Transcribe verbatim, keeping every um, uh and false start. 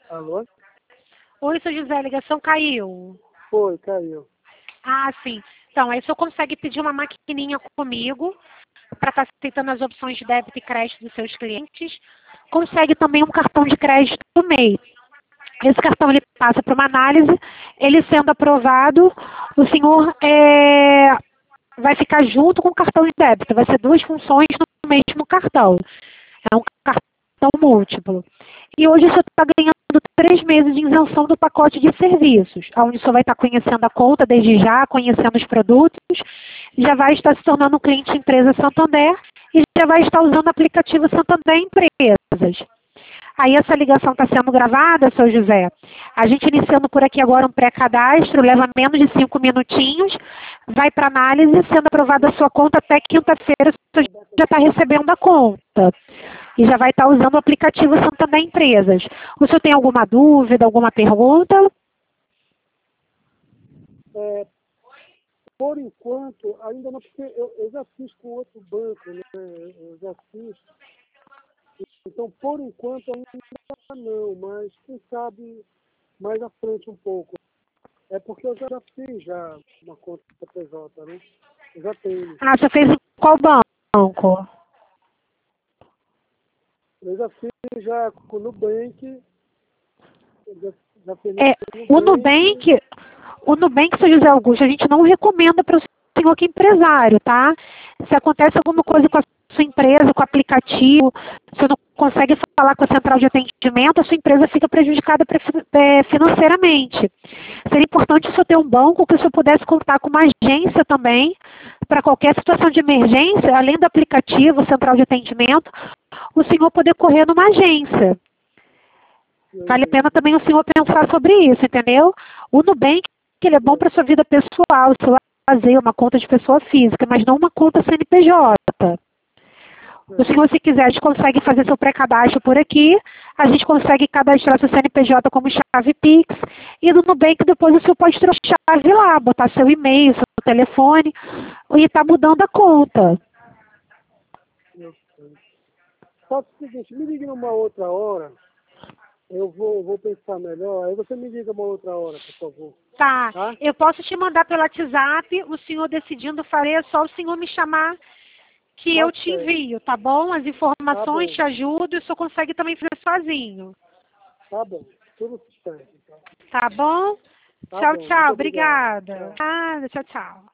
Alô? Oi, seu José, a ligação caiu. Foi, caiu. Ah, sim. Então, aí o senhor consegue pedir uma maquininha comigo para estar aceitando as opções de débito e crédito dos seus clientes. Consegue também um cartão de crédito do M E I. Esse cartão ele passa para uma análise, ele sendo aprovado, o senhor é, vai ficar junto com o cartão de débito. Vai ser duas funções no mesmo cartão. É um cartão múltiplo. E hoje o senhor está ganhando três meses de isenção do pacote de serviços, onde o senhor vai estar conhecendo a conta desde já, conhecendo os produtos, já vai estar se tornando um cliente empresa Santander e já vai estar usando o aplicativo Santander Empresas. Aí essa ligação está sendo gravada, seu José. A gente iniciando por aqui agora um pré-cadastro, leva menos de cinco minutinhos, vai para análise, sendo aprovada a sua conta até quinta-feira, o senhor já está recebendo a conta. E já vai estar usando o aplicativo Santander Empresas. O senhor tem alguma dúvida, alguma pergunta? É, por enquanto, ainda não, porque eu, eu já fiz com outro banco, né? Eu já fiz. Então, por enquanto, ainda não, mas quem sabe mais à frente um pouco. É porque eu já fiz já uma conta P J, né? Eu já tenho. Ah, você fez em qual banco? Eu já fiz já com o Nubank. Já, já fiz É, o Nubank, o Nubank, seu José Augusto, a gente não recomenda para o senhor que é empresário, tá? Se acontece alguma coisa com a sua empresa, com o aplicativo, você não consegue falar com a central de atendimento, a sua empresa fica prejudicada financeiramente. Seria importante o senhor ter um banco que o senhor pudesse contar com uma agência também, para qualquer situação de emergência, além do aplicativo, central de atendimento, o senhor poder correr numa agência. Vale a pena também o senhor pensar sobre isso, entendeu? O Nubank, ele é bom para a sua vida pessoal, seu lazer, uma conta de pessoa física, mas não uma conta C N P J. O senhor, se quiser, a gente consegue fazer seu pré-cadastro por aqui, a gente consegue cadastrar seu C N P J como chave Pix, e no Nubank depois o senhor pode trocar a chave lá, botar seu e-mail, seu telefone, e está mudando a conta. Só o seguinte, me ligue numa outra hora. Eu vou, vou pensar melhor. Aí você me liga uma outra hora, por favor. Tá. Tá? Eu posso te mandar pelo WhatsApp, o senhor decidindo, farei, é só o senhor me chamar que Tá eu te certo. envio, tá bom? As Tá informações bom. te ajudo e o senhor consegue também fazer sozinho. Tá bom. Tudo certo. Então. Tá bom? Tá Tchau, bom. Muito tchau. obrigado. Obrigada. Tchau. Ah, tchau, tchau.